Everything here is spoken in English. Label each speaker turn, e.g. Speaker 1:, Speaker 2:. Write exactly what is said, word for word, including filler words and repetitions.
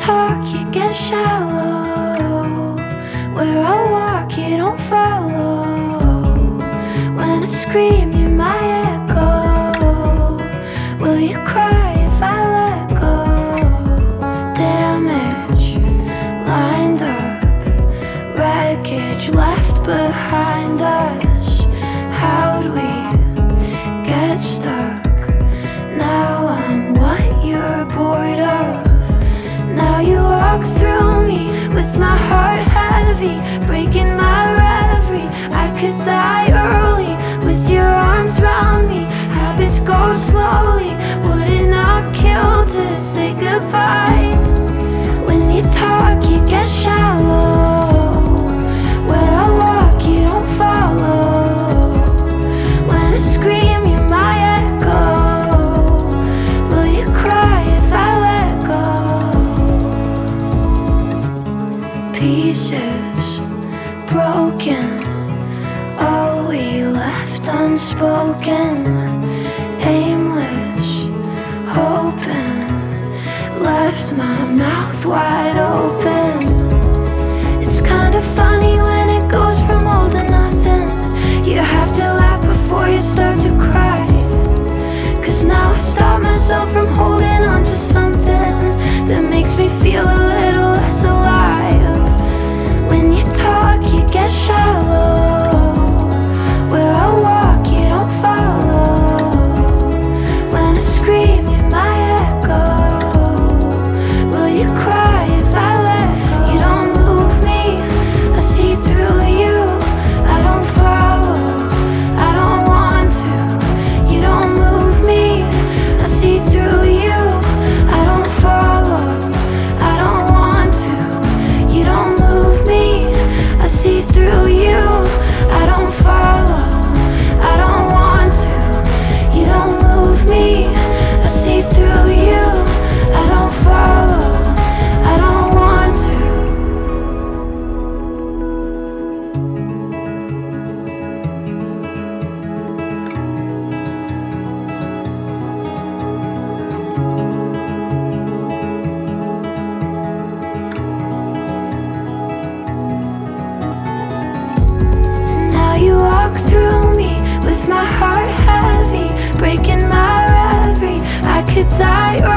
Speaker 1: talk, you get shallow. Where I walk, you don't follow. When I scream, you're my echo. Will you cry if I let go? Damage lined up, wreckage left behind us. How'd we get stuck? Now I'm what you're bored of. Now you walk through me with my heart heavy, breaking my reverie. I could die early with your arms round me. Habits go slowly, would it not kill to say goodbye? When you talk, you get shallow. Where I walk, you don't follow. When I scream, you're my echo. Will you cry if I let go? Pieces broken, all we left unspoken. Aimless, hoping, left my mouth wide open. It's kinda funny when it goes from all to nothing. You have to laugh before you start to cry. Cause now I stop myself from holding on to something that makes me feel a little less alive. When you talk, you get shallow. Where I walk, you don't follow. When I scream, you're my echo. Will you cry if I let go? You don't move me, I see through you. I don't follow, I don't want to. You don't move me, I see through you. I don't follow, I don't want to. You don't move me, I see through you. I don't follow, I don't want to. You don't move me, I see through you. I don't follow, I don't want to. And now you walk through me with my heart heavy, breaking my reverie. I could die